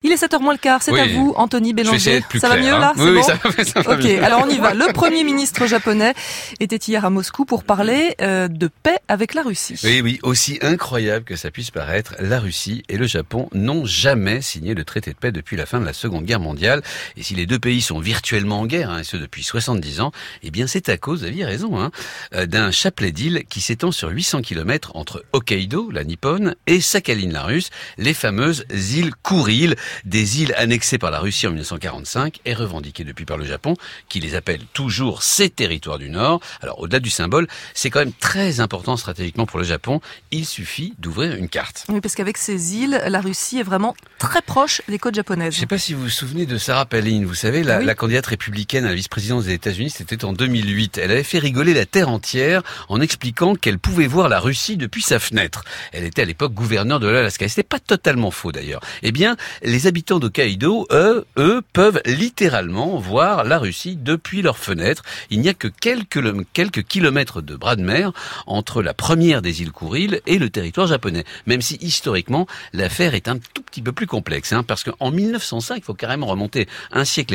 Il est 7h moins le quart, c'est à vous, Anthony Bélanger. Ça va mieux là? Oui, bon ça va mieux. Ok, alors on y va. Le Premier ministre japonais était hier à Moscou pour parler de paix avec la Russie. Oui, aussi incroyable que ça puisse paraître, la Russie et le Japon n'ont jamais signé le traité de paix depuis la fin de la Seconde Guerre mondiale. Et si les deux pays sont virtuellement en guerre, et ce depuis 70 ans, eh bien c'est à cause, vous aviez raison, d'un chapelet d'îles qui s'étend sur 800 km entre Hokkaido, la Nippone, et Sakhaline, la Russe, les fameuses îles Kouriles, des îles annexées par la Russie en 1945 et revendiquées depuis par le Japon, qui les appelle toujours ses territoires du Nord. Alors au-delà du symbole, c'est quand même très important stratégiquement pour le Japon. Il suffit d'ouvrir une carte. Oui, parce qu'avec ces îles, la Russie est vraiment très proche des côtes japonaises. Je ne sais pas si vous vous souvenez de Sarah Palin, vous savez, la candidate républicaine à la vice-présidence des États-Unis, c'était en 2008. Elle avait fait rigoler la terre entière en expliquant qu'elle pouvait voir la Russie depuis sa fenêtre. Elle était à l'époque gouverneure de l'Alaska. Et c'était pas totalement faux d'ailleurs. Eh bien, les habitants d'Hokkaido, eux, peuvent littéralement voir la Russie depuis leur fenêtre. Il n'y a que quelques kilomètres de bras de mer entre la première des îles Kouriles et le territoire japonais. Même si historiquement, l'affaire est un tout petit peu plus complexe, parce qu'en 1905, il faut carrément remonter un siècle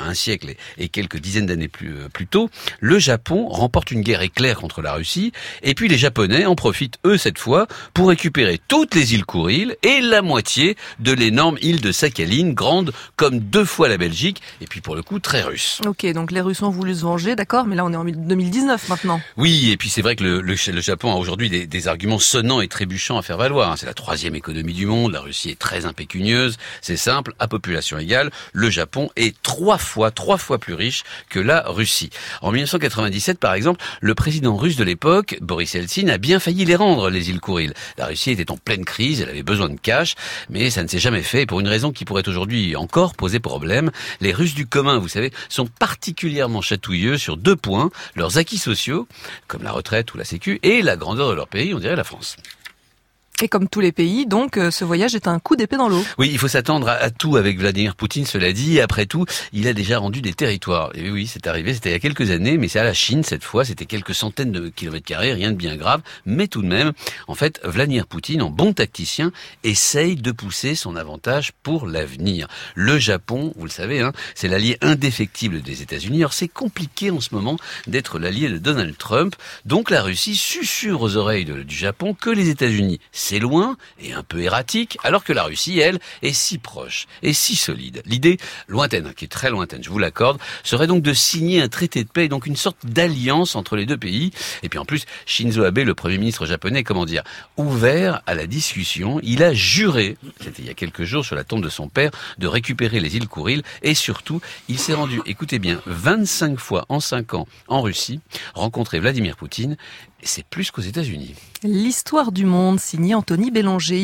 et quelques dizaines d'années plus tôt, le Japon remporte une guerre éclair contre la Russie, et puis les Japonais en profitent, eux, cette fois, pour récupérer toutes les îles Kouriles et la moitié de l'énorme île de Sakhaline, grande comme 2 fois la Belgique, et puis pour le coup, très russe. Ok, donc les Russes ont voulu se venger, d'accord, mais là on est en 2019 maintenant. Oui, et puis c'est vrai que le Japon a aujourd'hui des arguments sonnants et trébuchants à faire valoir. C'est la 3e économie du monde, la Russie est très impécunieuse, c'est simple, à population égale, le Japon est 3 fois plus riche que la Russie. En 1997, par exemple, le président russe de l'époque, Boris Eltsine, a bien failli les rendre, les îles Kouriles. La Russie était en pleine crise, elle avait besoin de cash, mais ça ne s'est jamais fait, pour une raison qui pourrait aujourd'hui encore poser problème. Les Russes du commun, vous savez, sont particulièrement chatouilleux sur 2 points, leurs acquis sociaux, comme la retraite ou la sécu, et la grandeur de leur pays, on dirait la France. Et comme tous les pays, donc, ce voyage est un coup d'épée dans l'eau. Oui, il faut s'attendre à tout avec Vladimir Poutine, cela dit. Après tout, il a déjà rendu des territoires. Et oui, c'est arrivé, c'était il y a quelques années, mais c'est à la Chine cette fois. C'était quelques centaines de kilomètres carrés, rien de bien grave. Mais tout de même, en fait, Vladimir Poutine, en bon tacticien, essaye de pousser son avantage pour l'avenir. Le Japon, vous le savez, c'est l'allié indéfectible des États-Unis. Alors c'est compliqué en ce moment d'être l'allié de Donald Trump. Donc la Russie susurre aux oreilles du Japon que les États-Unis, c'est loin et un peu erratique, alors que la Russie, elle, est si proche et si solide. L'idée lointaine, qui est très lointaine, je vous l'accorde, serait donc de signer un traité de paix, donc une sorte d'alliance entre les deux pays. Et puis en plus, Shinzo Abe, le Premier ministre japonais, ouvert à la discussion. Il a juré, c'était il y a quelques jours sur la tombe de son père, de récupérer les îles Kouriles et surtout, il s'est rendu, écoutez bien, 25 fois en 5 ans en Russie, rencontrer Vladimir Poutine. C'est plus qu'aux États-Unis. L'histoire du monde, signé Anthony Bélanger.